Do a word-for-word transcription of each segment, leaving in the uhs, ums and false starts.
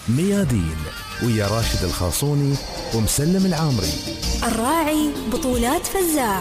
ميادين ويا راشد الخاصوني ومسلم العامري. الراعي بطولات فزاع.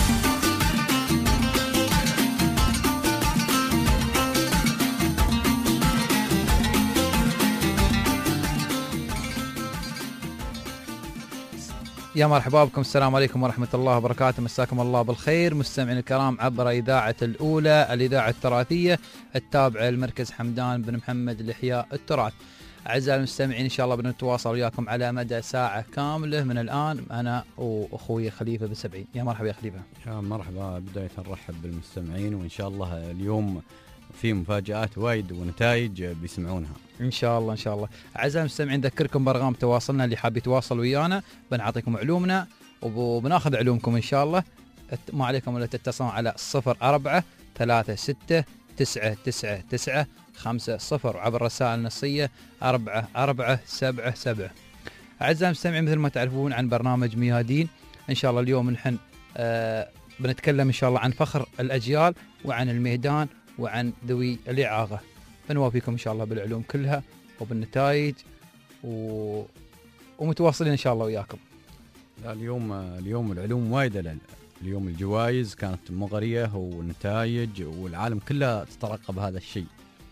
يا مرحبا بكم، السلام عليكم ورحمة الله وبركاته، مساكم الله بالخير مستمعين الكرام عبر إذاعة الأولى الإذاعة التراثية التابعة لمركز حمدان بن محمد لإحياء التراث. أعزائي المستمعين إن شاء الله بنتواصل وياكم على مدى ساعة كاملة من الآن أنا وأخوي خليفة بن سبعين. يا مرحبا يا خليفة. يا مرحبا، بداية نرحب بالمستمعين وإن شاء الله اليوم في مفاجآت وايد ونتائج بيسمعونها إن شاء الله إن شاء الله. أعزائي المستمعين نذكركم بأرقام تواصلنا اللي حاب يتواصل ويانا بنعطيكم علومنا وبناخذ علومكم إن شاء الله. ما عليكم إلا تتصلون على صفر أربعة ثلاثة ستة تسعة تسعة تسعة خمسة صفر وعبر رسائل نصية أربعة أربعة سبعة سبعة. أعزائي المستمعين مثل ما تعرفون عن برنامج ميادين إن شاء الله اليوم نحن آه بنتكلم إن شاء الله عن فخر الأجيال وعن الميدان وعن ذوي الإعاقة. بنوافيكم إن شاء الله بالعلوم كلها وبالنتائج و... ومتواصلين إن شاء الله وياكم. لا اليوم اليوم العلوم وايدة، اليوم الجوائز كانت مغرية والنتائج والعالم كله تترقب هذا الشيء.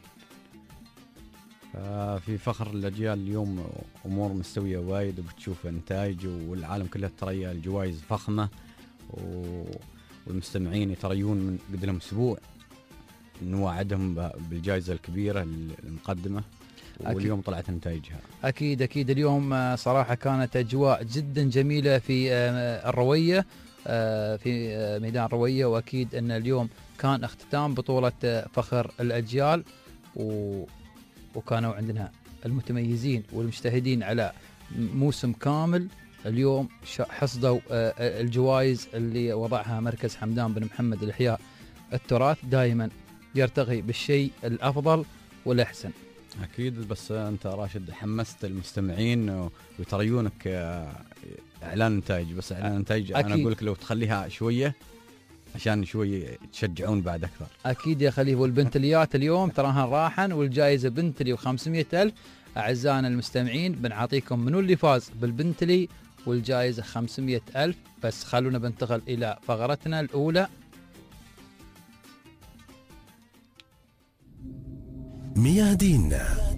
في فخر الأجيال اليوم أمور مستوية وايد وبتشوف نتائج والعالم كله ترى الجوائز فخمة والمستمعين يتريون من قدرهم أسبوع نوعدهم بالجائزة الكبيرة المقدمة واليوم طلعت نتائجها. أكيد أكيد اليوم صراحة كانت أجواء جدا جميلة في الروية في ميدان روية، وأكيد أن اليوم كان اختتام بطولة فخر الأجيال و... وكانوا عندنا المتميزين والمجتهدين على موسم كامل. اليوم حصدوا الجوائز اللي وضعها مركز حمدان بن محمد لإحياء التراث، دائما يرتقي بالشيء الأفضل والأحسن. أكيد، بس أنت راشد حمست المستمعين ويتريونك إعلان نتائج، بس إعلان نتائج أنا أقول لك لو تخليها شوية عشان شوي تشجعون بعد أكثر. أكيد يا خليفة، والبنتليات اليوم تراها راحن والجائزة بنتلي وخمسمية ألف. أعزائنا المستمعين بنعطيكم منو اللي فاز بالبنتلي والجائزة خمسمية ألف، بس خلونا بنتقل إلى فقرتنا الأولى. ميادين.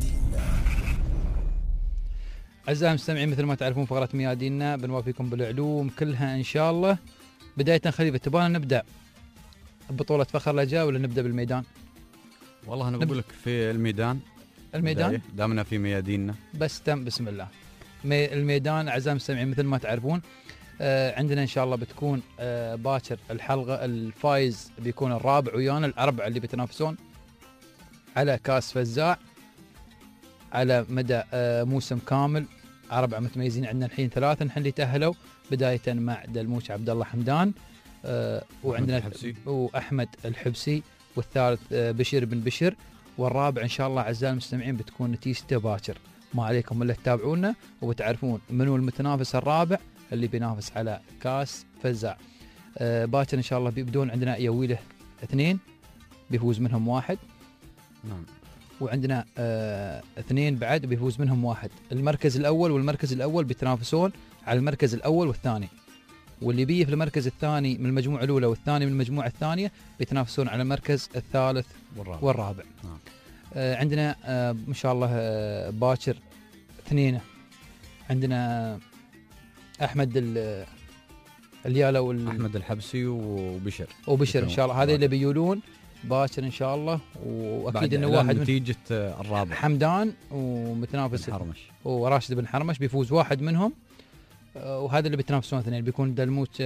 أعزائي المستمعين مثل ما تعرفون فقرة مياديننا بنوافيكم بالعلوم كلها إن شاء الله. بداية خليفة تبغى نبدأ ببطولة فخر الأجيال ولا نبدأ بالميدان؟ والله أنا بقول لك في الميدان. الميدان دامنا في مياديننا بس تم بسم الله. مي الميدان أعزائي المستمعين مثل ما تعرفون آه عندنا إن شاء الله بتكون آه باكر الحلقة الفايز بيكون الرابع ويانا الأربعة اللي بيتنافسون على كاس فزاع على مدى آه موسم كامل. أربعة متميزين عندنا الحين ثلاثة نحن اللي تأهلوا، بداية مع دلموش عبد الله حمدان آه وعندنا الحبسي. وأحمد الحبسي، والثالث آه بشير بن بشير، والرابع إن شاء الله أعزائي المستمعين بتكون نتيجته باكر. ما عليكم إلا تتابعونا وبتعرفون منو المتنافس الرابع اللي بينافس على كاس فزاع. آه باكر إن شاء الله بيبدون عندنا يويله اثنين بيفوز منهم واحد. نعم. وعندنا آه اثنين بعد بيفوز منهم واحد. المركز الأول والمركز الأول بيتنافسون على المركز الأول والثاني، واللي بيه في المركز الثاني من المجموعة الأولى والثاني من المجموعة الثانية بيتنافسون على المركز الثالث والرابع, والرابع. نعم. آه عندنا آه إن شاء الله آه باكر اثنين، عندنا أحمد اليالا وال... أحمد الحبسي وبشر وبشر إن شاء الله هذه اللي بيولون باكر إن شاء الله. وأكيد إنه واحد من نتيجة الرابع حمدان ومتنافس حرمش وراشد بن حرمش بيفوز واحد منهم، وهذا اللي بيتنافسون اثنين بيكون دلموت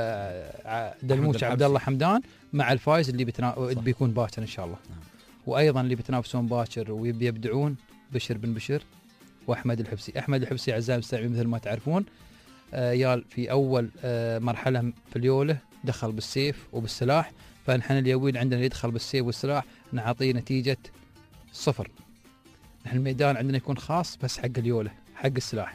دلموت عبد الله حمدان مع الفايز اللي بتنا... بيكون باكر إن شاء الله. نعم. وأيضا اللي بيتنافسون باكر ويبدعون بشر بن بشر وأحمد الحبسي. أحمد الحبسي أعزائي المستمعين مثل ما تعرفون آه يال في أول آه مرحلة في اليوله دخل بالسيف وبالسلاح، فنحن اليوين عندنا يدخل بالسيف والسلاح نعطيه نتيجة صفر. نحن الميدان عندنا يكون خاص بس حق اليوله حق السلاح،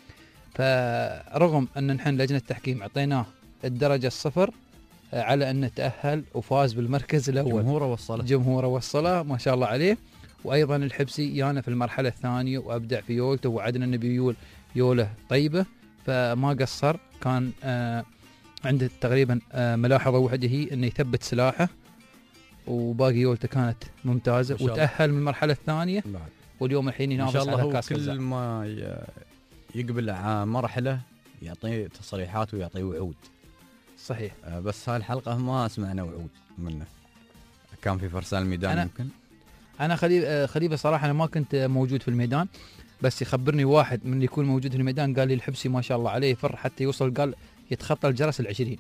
فرغم أن نحن لجنة التحكيم عطيناه الدرجة الصفر على أنه تأهل وفاز بالمركز الأول. جمهوره وصله جمهوره وصله ما شاء الله عليه، وايضا الحبسي يانا في المرحله الثانيه وابدع في يولته، وعدنا انه بيول يوله طيبه، فما قصر. كان آه عنده تقريبا آه ملاحظه واحده هي انه يثبت سلاحه، وباقي يولته كانت ممتازه، وتاهل من المرحله الثانيه بعد. واليوم الحين ينافس على كاس فزاع. كل ما يقبل مرحله يعطيه تصريحات ويعطيه وعود. صحيح. آه بس هاي الحلقه ما سمعنا وعود منه. كان في فرسان الميدان. أنا يمكن انا خليفه خليفه صراحه انا ما كنت موجود في الميدان، بس يخبرني واحد من اللي يكون موجود في الميدان قال لي الحبسي ما شاء الله عليه يفر حتى يوصل، قال يتخطى الجرس العشرين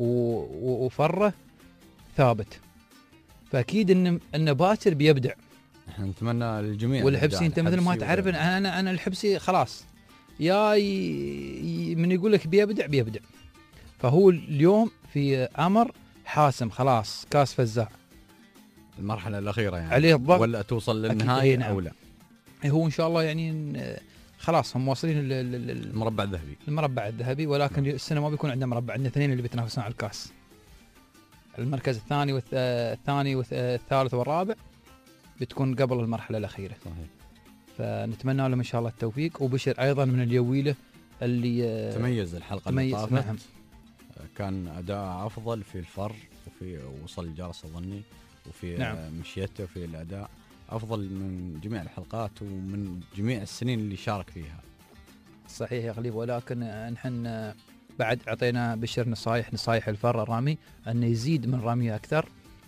وفره ثابت، فاكيد ان ان باكر بيبدع. احنا نتمنى للجميع. والحبسي انت مثل ما تعرف انا انا الحبسي خلاص يا ي... من يقول لك بيبدع بيبدع، فهو اليوم في امر حاسم خلاص كاس فزاع المرحله الاخيره يعني عليه الضغط ولا توصل للنهايه نعم. او لا هو ان شاء الله يعني خلاص هم واصلين المربع الذهبي المربع الذهبي، ولكن السنه ما بيكون عندنا مربع، عندنا اثنين اللي بيتنافسون على الكاس، المركز الثاني والثاني والثالث والرابع بتكون قبل المرحله الاخيره. صحيح. فنتمنى لهم ان شاء الله التوفيق. وبشر ايضا من اليويله اللي تميز الحلقه تميز اللي طافت. نعم. كان اداء افضل في الفر وفي وصل الجرس اظني وفي نعم. مشيته وفي الاداء افضل من جميع الحلقات ومن جميع السنين اللي شارك فيها. صحيح يا خليل، ولكن نحن بعد اعطينا بشر نصايح نصايح الفر الرامي انه يزيد من رميه اكثر.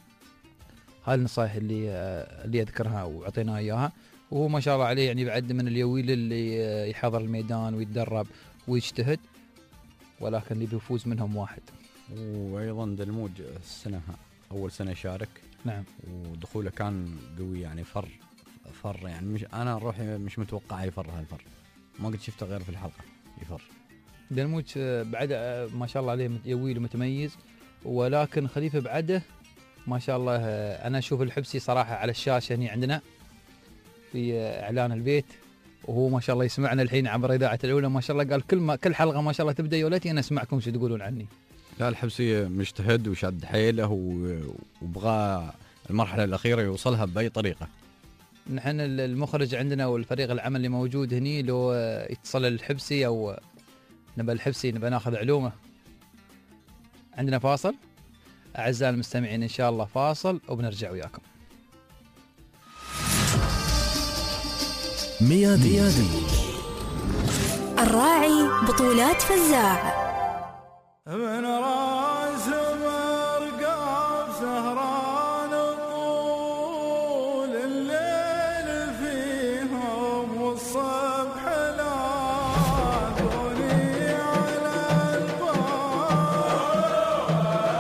هاي النصايح اللي اللي اذكرها واعطيناها اياها، وهو ما شاء الله عليه يعني بعد من اليويل اللي يحضر الميدان ويتدرب ويجتهد، ولكن اللي بيفوز منهم واحد. وايضا دلموج السنه اول سنه يشارك. نعم. ودخوله كان قوي يعني فر فر يعني مش انا روحي مش متوقع يفر هالفر، ما قد شفته غير في الحلقه يفر. دلموج بعد ما شاء الله عليه يويل متميز، ولكن خليفه بعده ما شاء الله انا اشوف الحبسي صراحه على الشاشه هنا عندنا في اعلان البيت، وهو ما شاء الله يسمعنا الحين عبر اذاعه الاولى، ما شاء الله قال كل ما كل حلقه ما شاء الله تبدا يولتي انا اسمعكم شو تقولون عني. لا الحبسي مجتهد وشد حيله وبغى المرحله الاخيره يوصلها باي طريقه. نحن المخرج عندنا والفريق العمل اللي موجود هني لو يتصل الحبسي او نبى الحبسي نبى ناخذ علومه. عندنا فاصل اعزائي المستمعين، ان شاء الله فاصل وبنرجع وياكم. ميادين الراعي بطولات فزاع. من راس مرقاب سهران طول الليل فيهم والصبح لاقوني على الباب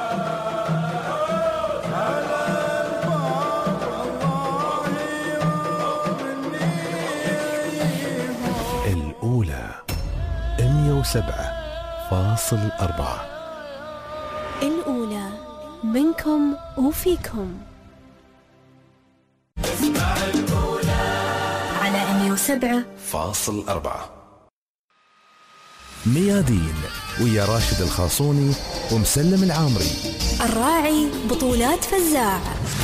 على الباب والله ومني الأولى مية وسبعة فاصل أربعة. الأولى منكم وفيكم على مية وسبعة فاصل أربعة. ميادين ويا راشد الخاصوني ومسلم العامري. الراعي بطولات فزاع.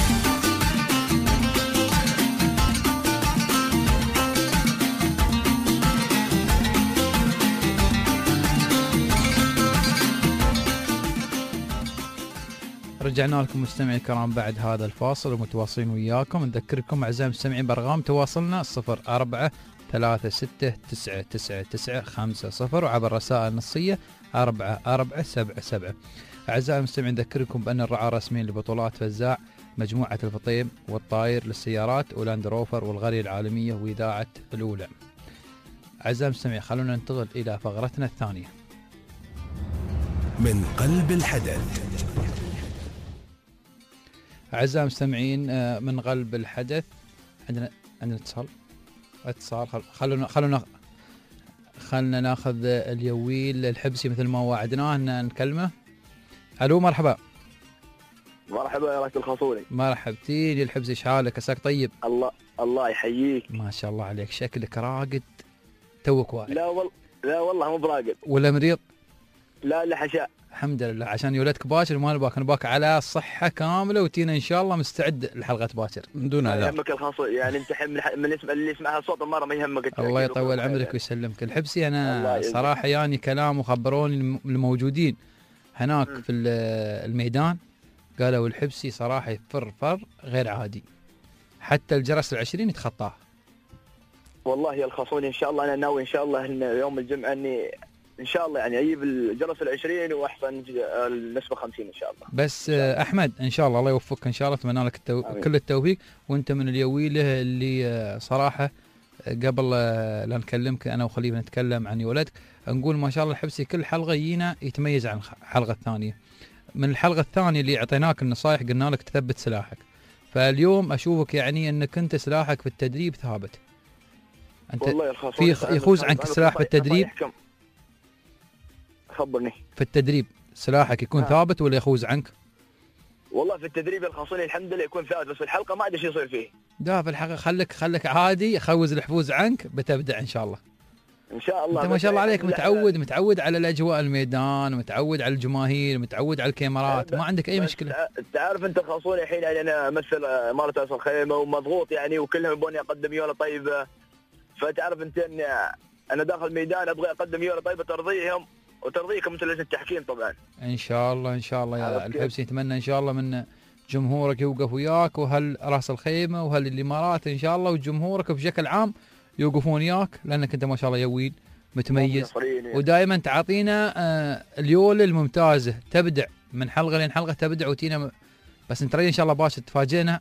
رجعنا لكم مستمعي الكرام بعد هذا الفاصل ومتواصلين وياكم. نذكركم اعزائي المستمعين بارقام تواصلنا صفر أربعة ثلاثة ستة تسعة تسعة تسعة خمسة صفر وعبر الرسائل النصية أربعة أربعة سبعة سبعة. اعزائي المستمعين نذكركم بان الرعاة الرسميين لبطولات فزاع مجموعة الفطيم والطاير للسيارات ولاند روفر والغالية العالمية وإذاعة الأولى. اعزائي المستمعين خلونا ننتقل الى فقرتنا الثانية من قلب الحدث. أعزائي المستمعين من قلب الحدث عندنا عندنا اتصال اتصال خلونا خلونا خلنا ناخذ اليويل الحبسي مثل ما وعدناه ان نكلمه. الو مرحبا. مرحبا يا راشد الخاصوني. مرحبتين يا الحبسي، ايش حالك؟ عساك طيب؟ الله الله يحييك. ما شاء الله عليك، شكلك راقد توك واعي. لا والله لا والله مو براقد. ولا مريض؟ لا لا حشاء. الحمد لله عشان يولدك باكر ما نباك نباك على صحة كاملة وتينا إن شاء الله مستعد لحلقة باكر من دون ما عذاب. يهمك الخاص يعني انت من, من اسم اللي يسمعها صوت المرة ما يهمك. الله يطول عمرك ويسلمك. الحبسي أنا الله يجزاك. صراحة يعني كلام وخبروني الم- الموجودين هناك م. في ال- الميدان قالوا الحبسي صراحة يفر فر غير عادي، حتى الجرس العشرين يتخطاه. والله يا الخاصوني ان شاء الله انا ناوي ان شاء الله ان يوم الجمعة اني ان شاء الله يعني اجيب الجرس العشرين واحسن النسبة خمسين ان شاء الله. بس آه، أحمد إن شاء الله الله يوفقك إن شاء الله، أتمنى لك التو... آمين. كل التوفيق، وأنت من اليويله اللي آه، صراحة آه، قبل آه، لا نكلمك أنا وخليفة نتكلم عن ولدك نقول ما شاء الله الحبسي كل حلقة يجينا يتميز عن الحلقة الثانية. من الحلقة الثانية اللي أعطيناك النصائح قلنا لك تثبت سلاحك، فاليوم أشوفك يعني أنك أنت سلاحك في التدريب ثابت. أنت والله يا الخاصوني في يخوز عنك السلاح بالتدريب؟ خبرني. في التدريب سلاحك يكون آه. ثابت ولا يخوز عنك؟ والله في التدريب يا الخاصوني الحمد لله يكون ثابت، بس في الحلقة ما ادري شو يصير فيه. لا في الحقيقة خلك خلك عادي، خوز الحفوز عنك بتبدع إن شاء الله. ان شاء الله. انت ما بس شاء الله عليك لا- متعود متعود على الاجواء الميدان، متعود على الجماهير، متعود على الكاميرات، ما عندك اي بس مشكله. تع- تعرف انت خاصوني الحين يعني انا امثل امارة راس الخيمه ومضغوط يعني وكلهم يبوني اقدم يولا طيبه، فتعرف انت ان انا داخل ميدان ابغى اقدم يولا طيبه ترضيهم وترضيكم مثل لجنه التحكيم طبعا. ان شاء الله ان شاء الله يا عرفت كيف؟ الحبسي، نتمنى ان شاء الله من جمهورك يوقف وياك، وهل راس الخيمه وهل الامارات ان شاء الله وجمهورك بشكل عام يوقفون وياك، لانك انت ما شاء الله يوين متميز، نصريني. ودائما تعطينا آه، اليول الممتازه، تبدع من حلقه لين حلقه تبدع وتينا م- بس انت ان شاء الله باش تفاجئنا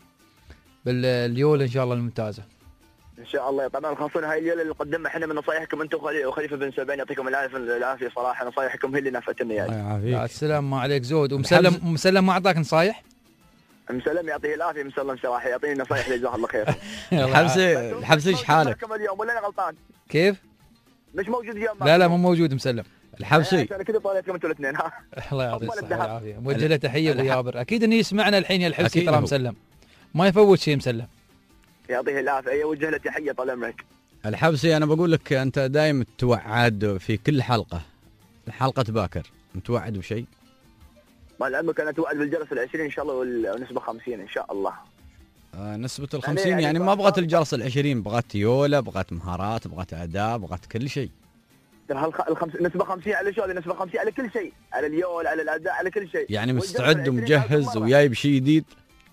باليول ان شاء الله الممتازه. ان شاء الله طبعا خاصون هاي اليوم اللي نقدمها احنا من نصايحكم انتم وخلي- وخليفه بن سبعين يعطيكم العافيه العافيه صراحه، نصايحكم هي اللي نفعتني يعني. الله لا يعافيك. السلام ما عليك زود. ومسلم مسلم ما اعطاك نصايح؟ مسلم يعطيه العافيه، مسلم صراحه يعطيني نصايح جزاه الله خير. الحبسي الحبسي ايش حالك؟ معكم اليوم ولا انا غلطان؟ كيف؟ مش موجود اليوم. لا لا مو موجود مسلم. الحبسي عشان كذا طالعكم انتم الاثنين ها. الله يعطيه أمال الصحة الذهب. والعافية. موجه له تحية ابو الح- يابر، اكيد انه يسمعنا الحين يا الحبسي أكيد ترى هو. مسلم ما يفوت شيء مسلم. يعطيه العافيه يوجه له تحيه طال عمرك. الحبسي انا بقول لك انت دائما توعد في كل حلقه، حلقه باكر متوعد بشيء؟ طال عمرك انا توعد بالجلسه العشرين ان شاء الله والنسبه خمسين ان شاء الله. آه نسبه يعني- الخمسين يعني, يعني ما بقى- بغت الجرس العشرين، بغت يولا، بغت مهارات، بغت اداء، بغت كل شيء. ترى هالخ- الخمس نسبه خمسين على شو؟ نسبه خمسين على كل شيء، على اليول على الاداء على كل شيء. يعني والجلسة مستعد العشرين ومجهز ألف مرة. وجايب شيء جديد.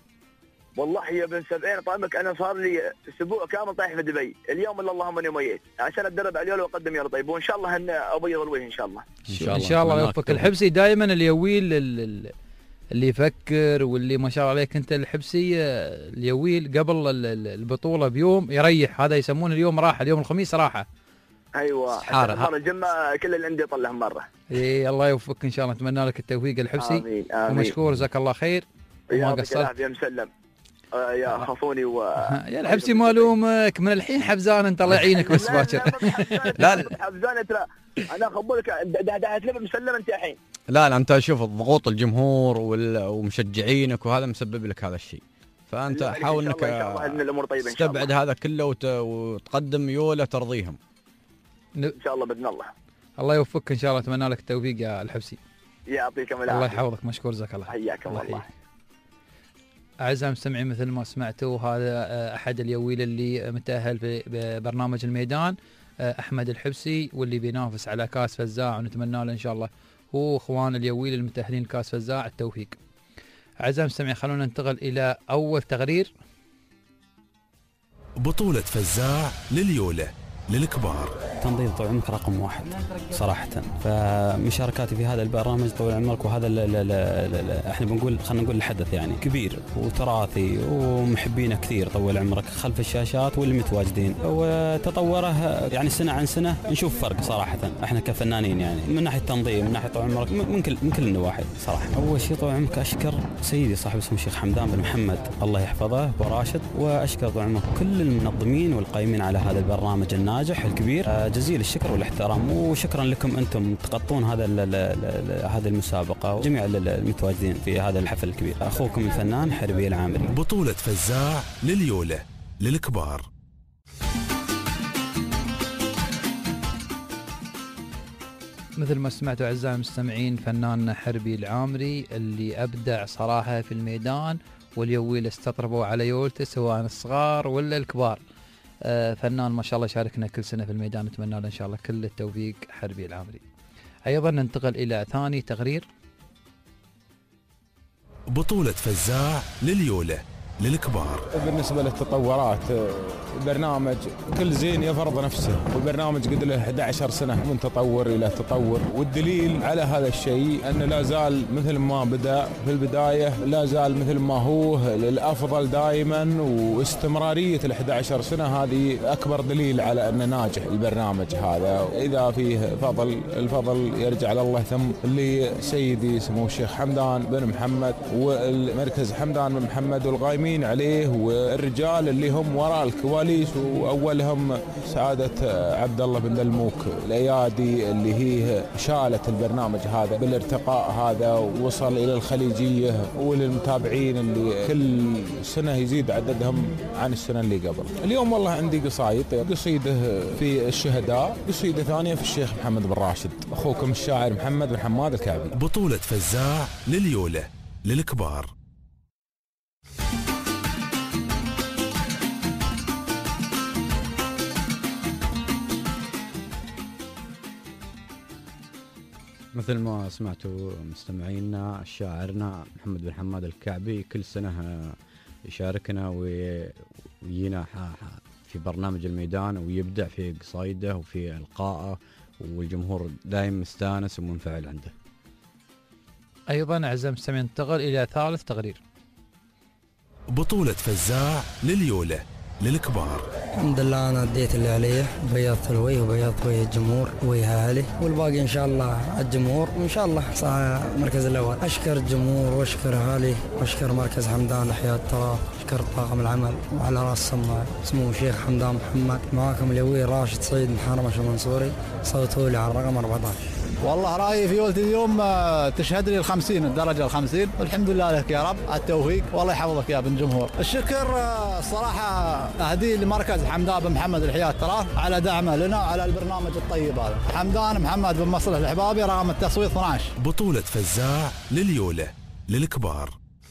والله يا بن سبعين طعمك انا صار لي اسبوع كامل طايح في دبي، اليوم الا اللهم اني ميت عشان اتدرب على اليول واقدم يلا طيب، وان شاء الله ان ابيض الوجه ان شاء الله. ان شاء الله ان شاء الله أتمنى لك يوفقك التوفيق. الحبسي دائما اليويل ال- ال- اللي يفكر واللي ما شاء الله عليك انت الحبسي آه، اليويل قبل ال- ال- البطولة بيوم يريح، هذا يسمونه اليوم راحة، اليوم الخميس راحة. ايوه استحارة. المره الجمعه كل اللي عندي اطلعهم مره. اي الله يوفقك ان شاء الله، اتمنى لك التوفيق الحبسي، امين امين. ومشكور جزاك الله خير وما يعطيك قصرت. العافيه مسلم. آه يا خافوني و يا الحبسي ما الومك، من الحين حبزان انت الله يعينك بس باكر. لا لا حبزان ترى انا اخبرك دهت لعبه مسلم انت الحين. لا لا انت شوف ضغوط الجمهور وال- ومشجعينك وهذا مسبب لك هذا الشيء، فانت حاول انك ان شاء الله ان الامور طيبه ان شاء الله. تستبعد هذا كله وت... وتقدم يولا ترضيهم. ان شاء الله باذن الله. الله يوفقك ان شاء الله، اتمنى لك التوفيق يا الحبسي. يعطيكم العافيه. الله يحفظك، مشكور جزاك الله. حياكم الله الله. يحييك. أعزائي المستمعين مثل ما سمعتوا هذا آه، أحد اليويل اللي متأهل في برنامج الميدان، آه، أحمد الحبسي، واللي بينافس على كاس فزاع، ونتمنى له إن شاء الله هو إخوان اليويل المتأهلين كاس فزاع التوفيق. أعزائي المستمعين خلونا ننتقل إلى أول تقرير. بطولة فزاع لليولة للكبار. تنظيم طول عمرك رقم واحد صراحة، فمشاركاتي في هذا البرنامج طول عمرك وهذا ال ال ال احنا بنقول خلينا نقول الحدث يعني كبير وتراثي ومحبينه كثير طول عمرك خلف الشاشات واللي متواجدين، وتطوره يعني سنة عن سنة نشوف فرق صراحة احنا كفنانين يعني من ناحية تنظيم من ناحية طول عمرك من كل من كل النواحي صراحة. أول شيء طول عمرك أشكر سيدي صاحب اسمه الشيخ حمدان بن محمد الله يحفظه وراشد، وأشكر طول عمرك كل المنظمين والقائمين على هذا البرنامج الناجح الكبير، جزيل الشكر والاحترام، وشكرا لكم أنتم تغطون هذا ال ال ال هذه المسابقة وجميع المتواجدين في هذا الحفل الكبير. أخوكم الفنان حربي العامري. بطولة فزاع لليولة للكبار. مثل ما سمعتوا أعزائي المستمعين فناننا حربي العامري اللي أبدع صراحة في الميدان، واليويل استطربوا على يولته سواء الصغار ولا الكبار. آه فنان ما شاء الله شاركنا كل سنة في الميدان، نتمنى له إن شاء الله كل التوفيق حربي العامري. أيضا ننتقل إلى ثاني تقرير. بطولة فزاع لليولة للكبار. بالنسبة للتطورات البرنامج كل زين يفرض نفسه، والبرنامج قد له أحد عشر سنة من تطور إلى تطور، والدليل على هذا الشيء أنه لا زال مثل ما بدأ في البداية لا زال مثل ما هو الأفضل دائما، واستمرارية الأحد عشر سنة هذه أكبر دليل على أنه ناجح البرنامج هذا. إذا فيه فضل الفضل يرجع لله، ثم لسيدي سمو الشيخ حمدان بن محمد والمركز حمدان بن محمد والقائمين عليه والرجال اللي هم وراء الكواليس، واولهم سعاده عبد الله بن دلموك الايادي اللي هي شالت البرنامج هذا بالارتقاء هذا، ووصل الى الخليجيه، وللمتابعين اللي كل سنه يزيد عددهم عن السنه اللي قبل. اليوم والله عندي قصايد، قصيده في الشهداء، قصيده ثانيه في الشيخ محمد بن راشد، اخوكم الشاعر محمد بن حماد الكعبي. بطوله فزاع لليوله للكبار. مثل ما سمعتوا مستمعينا، شاعرنا محمد بن حماد الكعبي كل سنة يشاركنا ويجينا في برنامج الميدان ويبدع في قصايده وفي إلقائه، والجمهور دائما مستانس ومنفعل عنده. أيضا أعزائي المستمعين ننتقل إلى ثالث تقرير. بطولة فزاع لليولة للكبار. الحمد لله أنا أديت اللي عليه، بيضت الوجه وبيضت وجه الجمهور وجه أهلي، والباقي إن شاء الله الجمهور، وإن شاء الله صار المركز الأول. أشكر الجمهور وأشكر أهلي وأشكر مركز حمدان لحياة التراث، أشكر طاقم العمل، وعلى رأسهم سمو الشيخ حمدان محمد. معاكم اليويل راشد سعيد من حرمش المنصوري، صوتوا لي على الرقم أربعة عشر. والله رأيي في ولدي اليوم تشهد لي الخمسين، الدرجة الخمسين، والحمد لله لك يا رب على التوفيق، والله يحفظك يا ابن جمهور. الشكر صراحة أهدي لمركز حمدان بن محمد الحياة التراث على دعمه لنا على البرنامج الطيب هذا. حمدان محمد بن مصلح الحبابي، رقم التصويت اثنا عشر. بطولة فزاع لليولة للكبار.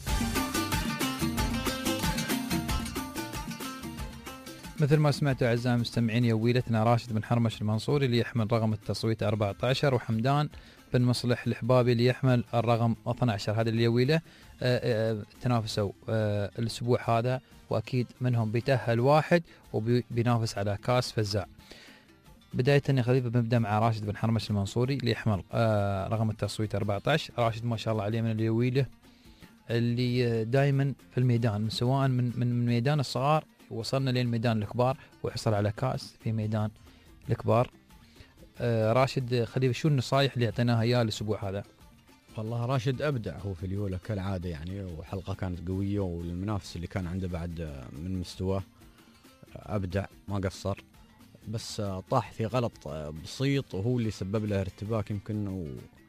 مثل ما سمعتوا أعزائي المستمعين، يويلتنا راشد بن حرمش المنصوري اللي يحمل رقم التصويت أربعة عشر، وحمدان بن مصلح الحبابي اللي يحمل الرقم اثنا عشر. هذه اليويلة تنافسوا الأسبوع هذا، وأكيد منهم بيتأهل واحد وبينافس على كاس فزاع. بداية يا خليفة بنبدأ مع راشد بن حرمش المنصوري اللي يحمل رقم التصويت أربعة عشر. راشد ما شاء الله عليه من اليويلة اللي دائما في الميدان، سواء من من ميدان الصغار وصلنا لين ميدان الكبار، وحصل على كاس في ميدان الكبار. آه راشد خليفة، شو النصايح اللي اعطيناها اياه الاسبوع هذا؟ والله راشد ابدع هو في اليوله كالعاده يعني، وحلقه كانت قويه، والمنافس اللي كان عنده بعد من مستواه ابدع ما قصر، بس طاح في غلط بسيط وهو اللي سبب له ارتباك يمكن، و...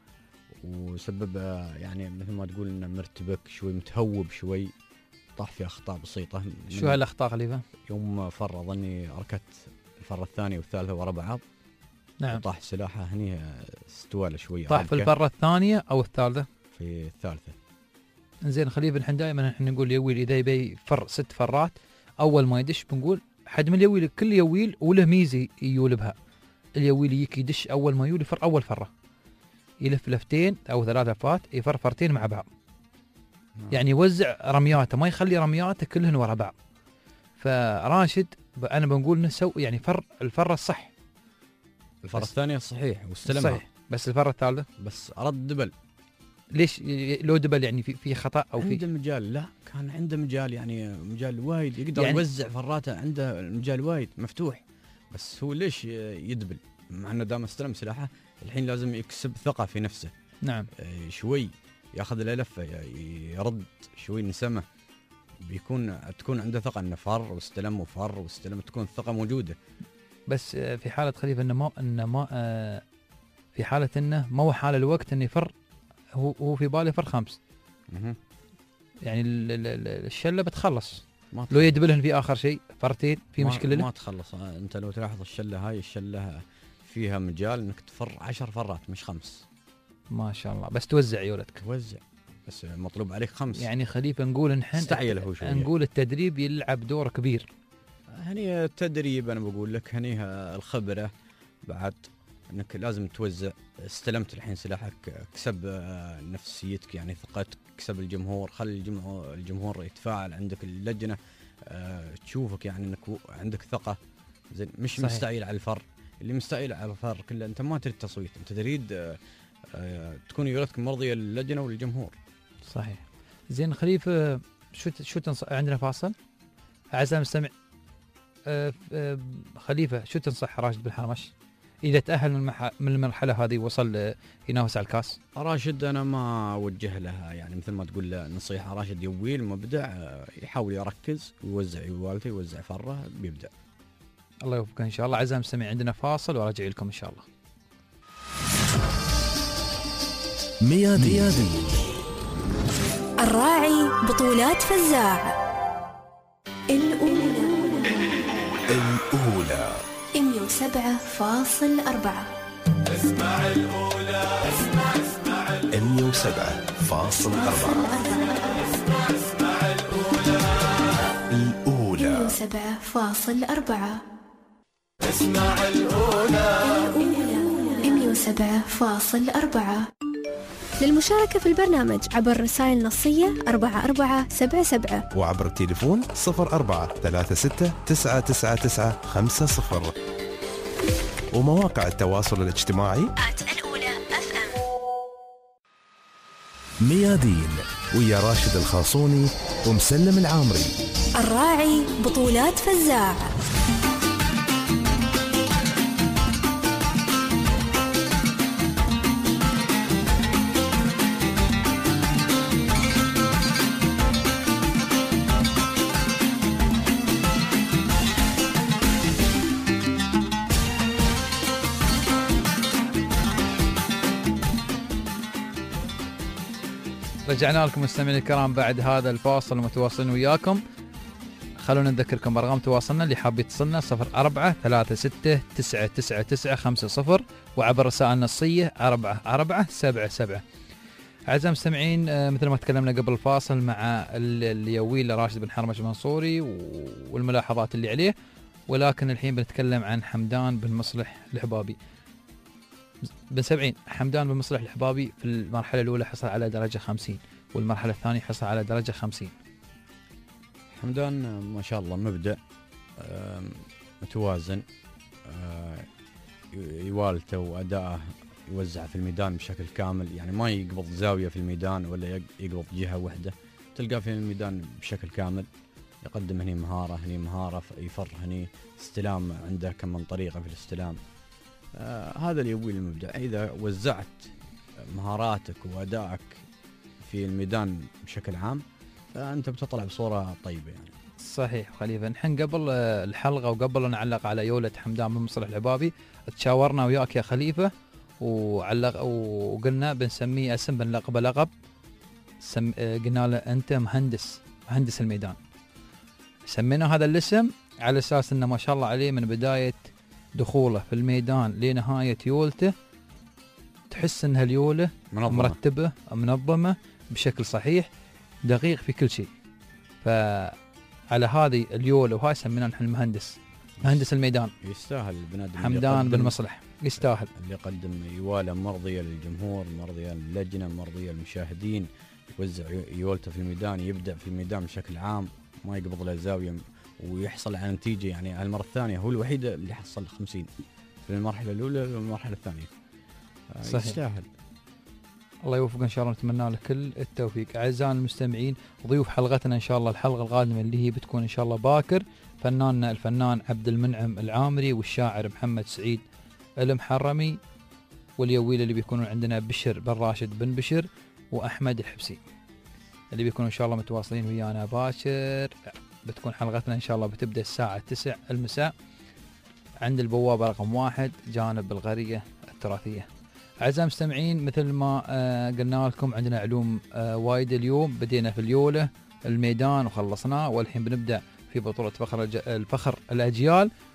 وسبب يعني مثل ما تقول انه مرتبك شوي، متهوب شوي، طاح في اخطاء بسيطه. شو هالاخطاء خليفه؟ يوم فر ظني ركت الفره الثانيه والثالثه ورا بعض، نعم، طاح سلاحه هني استوى له شويه. طاح في الفره الثانيه او الثالثه؟ في الثالثه. زين خليفه، نحن دائما احنا نقول يويل اذا يبي يفر ست فرات اول ما يدش بنقول حد من اليويل، كل يويل وله ميزه يول بها. اليويل يجي يدش اول ما يول يفر اول فره، يلف لفتين او ثلاث لفات، يفر فرتين مع بعض، يعني يوزع رمياته، ما يخلي رمياته كلهن ورا بعض. فراشد انا بنقول نسو يعني فر الفره الصح، الفره الثانيه صحيح واستلمها صحيح، بس الفره الثالثه بس رد دبل. ليش لو دبل؟ يعني في في خطا او في عنده مجال؟ لا، كان عنده مجال، يعني مجال وايد يقدر يعني يوزع فراته، عنده مجال وايد مفتوح، بس هو ليش يدبل؟ مع انه دام استلم سلاحه الحين لازم يكسب ثقه في نفسه. نعم، شوي ياخذ له لفه، يرد شوي نسمه، بيكون تكون عنده ثقه انه فر واستلم وفر واستلم، تكون الثقه موجوده. بس في حاله خليفه انه ما انه ما في حاله انه ما هو حال الوقت انه يفر، هو هو في باله فر خمس، يعني الشله بتخلص لو يدبلهن في اخر شيء فرتين، في مشكله ما تخلص. انت لو تلاحظ الشله هاي، الشله فيها مجال انك تفر عشر فرات مش خمس. ما شاء الله. بس توزع عيولتك. توزع بس مطلوب عليك خمس. يعني خليفه نقول نحن استعجل هو شويه. نقول التدريب يلعب دور كبير. هني التدريب انا بقول لك هني الخبره بعد انك لازم توزع. استلمت الحين سلاحك كسب نفسيتك يعني ثقتك كسب الجمهور خلي الجمهور الجمهور يتفاعل عندك اللجنه أه تشوفك يعني انك عندك ثقه زين مش صحيح. مستعيل على الفر اللي مستعيل على الفر كله انت ما تريد تصويت انت تريد أه أه تكون يولتك مرضيه للجنه وللجمهور. صحيح. زين خليفه شو شو تنصح عندنا فاصل اعزائي المستمع. أه أه خليفه شو تنصح راشد بن حرمش إذا تأهل من, المح... من المرحلة هذه وصل ينافس على الكاس؟ راشد أنا ما أوجه لها يعني مثل ما تقول له نصيحة. راشد يويل مبدع يحاول يركز ويوزع يوالته يوزع فره بيبدأ. الله يوفقك إن شاء الله. أعزائي المستمعين عندنا فاصل وراجع لكم إن شاء الله. ميادين الراعي بطولات فزاع الأولى الأولى مية وسبعة فاصل أربعة. اسمع الأولى اسمع اسمع مية وسبعة فاصل أربعة. اسمع اسمع الأولى الأولى مية وسبعة فاصل أربعة. اسمع الأولى الأولى مية وسبعة فاصل أربعة. للمشاركة في البرنامج عبر رسائل نصية أربعة أربعة سبعة سبعة وعبر التليفون صفر أربعة ثلاثة ستة تسعة تسعة تسعة خمسة صفر ومواقع التواصل الاجتماعي الأولى أف أم. ميادين ويا راشد الخاصوني ومسلم العامري. الراعي بطولات فزاع. رجعنا لكم مستمعينا الكرام بعد هذا الفاصل متواصلين وياكم. خلونا نذكركم ارقام تواصلنا اللي حاب يتصلنا صفر أربعة ثلاثة ستة تسعة تسعة تسعة خمسة صفر وعبر رسائل نصية أربعة أربعة سبعة سبعة. أعزائي المستمعين مثل ما تكلمنا قبل الفاصل مع اليويل راشد بن حرمش المنصوري والملاحظات اللي عليه، ولكن الحين بنتكلم عن حمدان بن مصلح الحبابي. بن سبعين حمدان بن مصلح الحبابي في المرحلة الأولى حصل على درجة خمسين والمرحلة الثانية حصل على درجة خمسين. حمدان ما شاء الله مبدع متوازن يوالته وأداءه يوزع في الميدان بشكل كامل يعني ما يقبض زاوية في الميدان ولا يقبض جهة واحدة تلقاه في الميدان بشكل كامل يقدم هني مهارة هني مهارة يفر هني استلام عنده كم من طريقة في الاستلام. آه هذا اللي يبوي المبدع. إذا وزعت مهاراتك وأدائك في الميدان بشكل عام فأنت بتطلع بصورة طيبة يعني. صحيح خليفة. نحن قبل الحلقة وقبل نعلق على يولة حمدان بن مصلح الحبابي تشاورنا وياك يا خليفة وعلق وقلنا بنسميه اسم بنلقبه لقب سم... قلنا له أنت مهندس مهندس الميدان. سمينا هذا الاسم على أساس أنه ما شاء الله عليه من بداية دخوله في الميدان لنهاية يولته تحس أن هاليولة منظمة. مرتبة منظمة بشكل صحيح دقيق في كل شيء. فعلى هذه اليولة وهاي سمينا نحن المهندس مهندس الميدان. يستاهل بنادم حمدان بن مصلح يستاهل اللي يقدم يواله مرضية للجمهور مرضية للجنة مرضية للمشاهدين يوزع يولته في الميدان يبدأ في الميدان بشكل عام ما يقبض له زاوية ويحصل على نتيجة يعني المرة الثانية هو الوحيد اللي حصل خمسين في المرحلة الأولى والمرحلة الثانية. صحيح. يستاهل. الله يوفق إن شاء الله نتمنى له كل التوفيق. أعزائنا المستمعين ضيوف حلقتنا إن شاء الله الحلقة القادمة اللي هي بتكون إن شاء الله باكر فناننا الفنان عبد المنعم العامري والشاعر محمد سعيد المحرمي واليويل اللي بيكونون عندنا بشر بن راشد بن بشر وأحمد الحبسي اللي بيكونوا إن شاء الله متواصلين ويانا باشر. بتكون حلقتنا إن شاء الله بتبدأ الساعة تسعة المساء عند البوابة رقم واحد جانب القرية التراثية. أعزائي المستمعين مثل ما آه قلنا لكم عندنا علوم آه وايد اليوم. بدينا في اليولة الميدان وخلصناه والحين بنبدأ في بطولة فخر الفخر الأجيال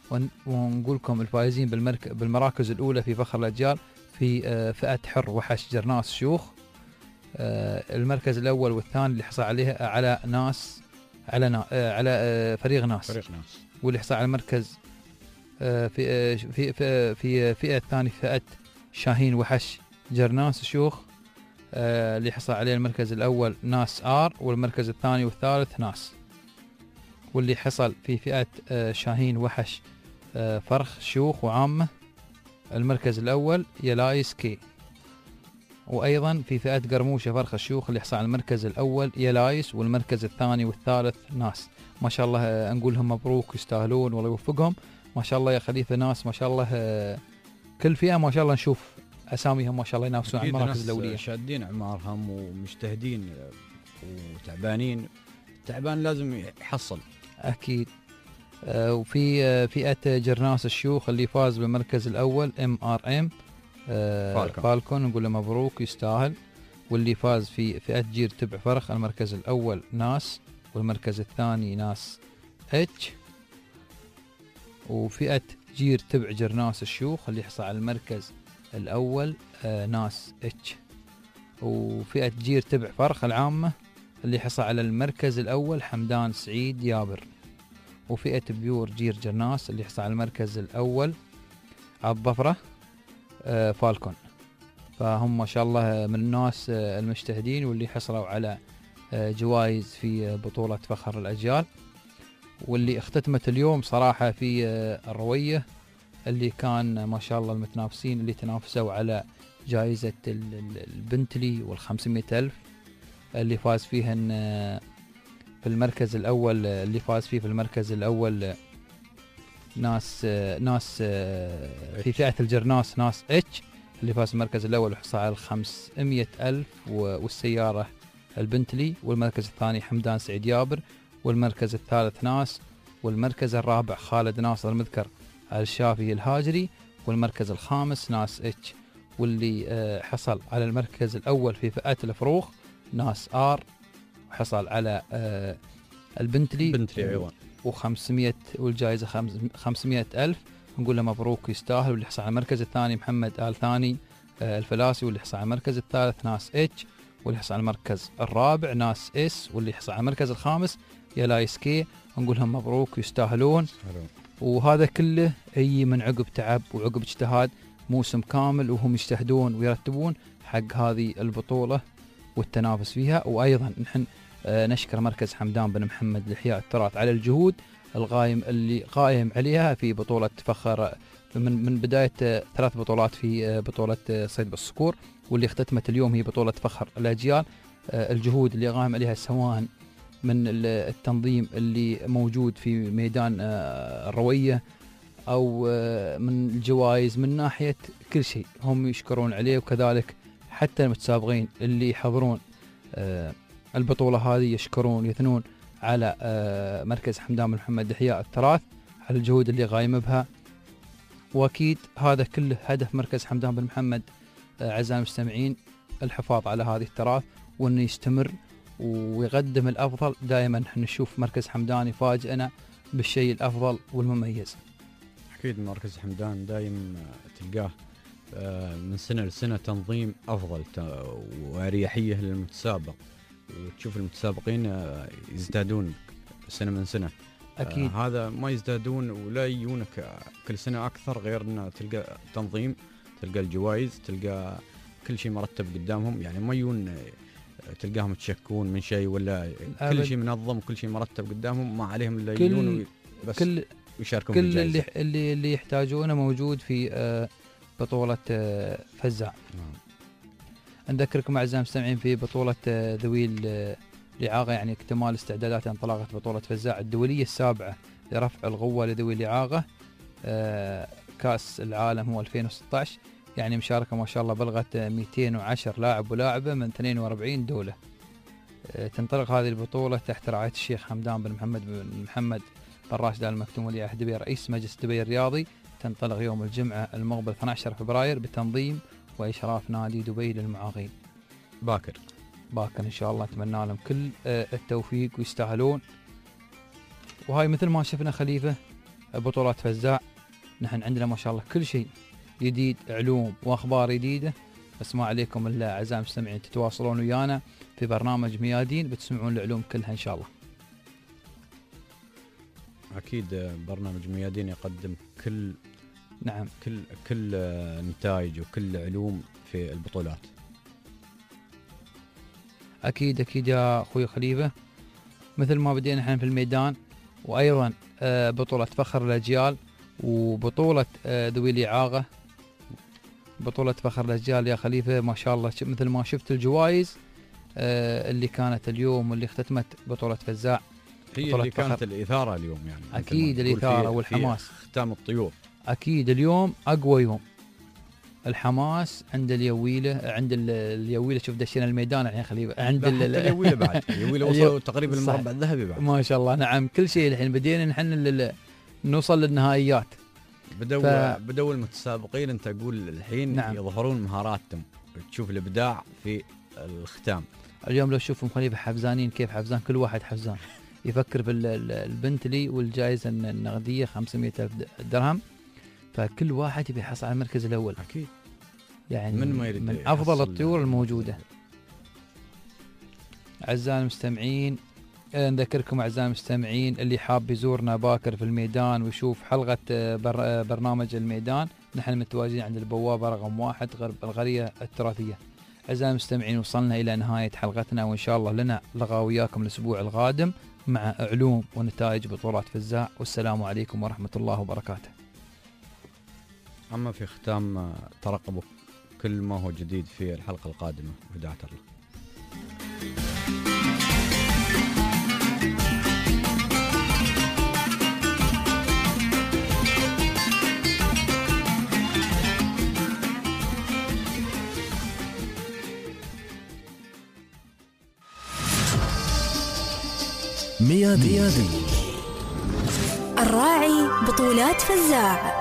ونقول لكم الفائزين بالمرك... بالمراكز الأولى في فخر الأجيال في فئة حر وحش جرناس شيوخ. المركز الأول والثاني اللي حصل عليه على ناس على نا... على فريق ناس فريق ناس واللي حصل على المركز في في في في فئة الثانية فئة شاهين وحش جرناس شيوخ اللي حصل عليه المركز الأول ناس آر والمركز الثاني والثالث ناس. واللي حصل في فئة شاهين وحش فرخ شيوخ وعامة المركز الأول يلايس كي. وأيضا في فئة قرموشة فرخ الشيوخ اللي حصل على المركز الأول يلايس والمركز الثاني والثالث ناس. ما شاء الله نقول لهم مبروك يستاهلون والله يوفقهم ما شاء الله يا خليفة. ناس ما شاء الله كل فئة ما شاء الله نشوف أساميهم ما شاء الله ينافسون على المراكز الأولية. شادين أعمارهم ومجتهدين وتعبانين. تعبان لازم يحصل أكيد. آه وفي آه فئة جرناس الشيوخ اللي فاز بالمركز الأول ام ار ام آه فالكون. فالكون نقول له مبروك يستاهل. واللي فاز في فئة جير تبع فرخ المركز الأول ناس والمركز الثاني ناس اتش. وفئة جير تبع جرناس الشيوخ اللي حصل على المركز الأول آه ناس اتش. وفئة جير تبع فرخ العامة اللي حصل على المركز الأول حمدان سعيد يابر. وفئة بيور جير جرناس اللي حصل على المركز الأول الظفرة آه فالكون. فهم ما شاء الله من الناس آه المجتهدين واللي حصلوا على آه جوائز في بطولة فخر الأجيال. واللي اختتمت اليوم صراحة في آه الروية اللي كان ما شاء الله المتنافسين اللي تنافسوا على جائزة البنتلي والخمسمائة ألف اللي فاز فيهن في المركز الأول اللي فاز فيه في المركز الأول ناس ناس في فئة الجرناس ناس اتش اللي فاز المركز الأول وحصل على خمسمائة ألف والسيارة البنتلي. والمركز الثاني حمدان سعيد يابر والمركز الثالث ناس والمركز الرابع خالد ناصر المذكر الشافي الهاجري والمركز الخامس ناس اتش. واللي حصل على المركز الأول في فئة الفروخ ناس آر وحصل على البنتلي بنتلي أيضا وخمسمائة والجائزة خمسمائة ألف نقول له مبروك يستاهل. واللي حصل على المركز الثاني محمد آل ثاني الفلاسي. واللي حصل على المركز الثالث ناس اتش. واللي حصل على المركز الرابع ناس اس. واللي حصل على المركز الخامس يلايس كي نقول لهم مبروك يستاهلون. وهذا كله أي من عقب تعب وعقب اجتهاد موسم كامل وهم يجتهدون ويرتبون حق هذه البطولة والتنافس فيها. وأيضا نحن نشكر مركز حمدان بن محمد لإحياء التراث على الجهود القائم اللي قائم عليها في بطولة فخر من من بداية ثلاث بطولات في بطولة صيد بالصقور واللي اختتمت اليوم هي بطولة فخر الأجيال. الجهود اللي قائم عليها سواء من التنظيم اللي موجود في ميدان الروية أو من الجوائز من ناحية كل شيء هم يشكرون عليه. وكذلك حتى المتسابقين اللي يحضرون البطولة هذه يشكرون يثنون على مركز حمدان بن محمد إحياء التراث على الجهود اللي قايم بها. وأكيد هذا كله هدف مركز حمدان بن محمد أعزائي المستمعين الحفاظ على هذه التراث وأنه يستمر ويقدم الأفضل. دائما نشوف مركز حمدان يفاجئنا بالشيء الأفضل والمميز. أكيد مركز حمدان دائما تلقاه من سنة لسنة تنظيم أفضل وأريحية للمتسابق وتشوف المتسابقين يزدادون سنة من سنة. أكيد آه هذا ما يزدادون ولا يجونك كل سنة أكثر غير أن تلقى تنظيم تلقى الجوائز تلقى كل شيء مرتب قدامهم. يعني ما يجون تلقاهم يتشكون من شيء ولا أبد. كل شيء منظم وكل شيء مرتب قدامهم ما عليهم إلا يجون بس كل ويشاركون كل اللي اللي اللي يحتاجونه موجود في آه بطولة آه فزاع. نذكركم أعزائي المستمعين في بطولة آه ذوي الإعاقة يعني اكتمال استعدادات انطلاقة بطولة فزاع الدولية السابعة لرفع القوة لذوي الإعاقة. آه كأس العالم هو ألفين وستة عشر يعني مشاركة ما شاء الله بلغت مئتين وعشرة لاعب ولاعبة من اثنين وأربعين دولة. آه تنطلق هذه البطولة تحت رعاية الشيخ حمدان بن محمد بن محمد بن راشد آل مكتوم ولي عهد دبي رئيس مجلس دبي الرياضي. تنطلق يوم الجمعة المقبل اثني عشر فبراير بتنظيم وإشراف نادي دبي للمعاقين. باكر باكر إن شاء الله أتمنى لهم كل التوفيق ويستاهلون. وهاي مثل ما شفنا خليفة بطولات فزاع. نحن عندنا ما شاء الله كل شيء جديد، علوم واخبار جديده، بس ما عليكم الا اعزائي المستمعين تتواصلون ويانا في برنامج ميادين بتسمعون العلوم كلها ان شاء الله. اكيد برنامج ميادين يقدم كل نعم كل كل نتائج وكل علوم في البطولات. اكيد اكيد يا اخوي خليفه، مثل ما بدينا احنا في الميدان، وايضا بطوله فخر الاجيال وبطوله ذوي الاعاقه. بطوله فخر الاجيال يا خليفه ما شاء الله مثل ما شفت الجوائز اللي كانت اليوم واللي اختتمت بطوله فزاع، هي اللي كانت الاثاره اليوم يعني. اكيد الاثاره والحماس، ختام الطيور. اكيد اليوم اقوى يوم، الحماس عند اليويله، عند اليويله شوف دشينا الميدان الحين خليفه، عند اليويله بعد اليويله وصلوا تقريبا المربع الذهبي بعد ما شاء الله. نعم كل شيء الحين بدينا نحن نوصل للنهائيات. بدوا ف... بدوا المتسابقين انت تقول الحين نعم. يظهرون مهاراتهم، تشوف الابداع في الختام. اليوم لو تشوفهم خليفه حفزانين، كيف حفزان، كل واحد حفزان يفكر بالبنتلي والجائزه النقديه خمسمائة ألف درهم، فكل واحد يبي يحصل على المركز الاول. اكيد يعني من, ما يريد من افضل الطيور الموجوده. اعزائي المستمعين نذكركم اعزائي المستمعين اللي حاب يزورنا باكر في الميدان ويشوف حلقه بر برنامج الميدان، نحن متواجدين عند البوابه رقم واحد غرب القريه التراثيه. اعزائي المستمعين وصلنا الى نهايه حلقتنا، وان شاء الله لنا لقاء وياكم الاسبوع القادم مع علوم ونتائج بطولات فزاع، والسلام عليكم ورحمه الله وبركاته. اما في ختام ترقبوا كل ما هو جديد في الحلقه القادمه وداعة الله. ميادين، الراعي بطولات فزاع.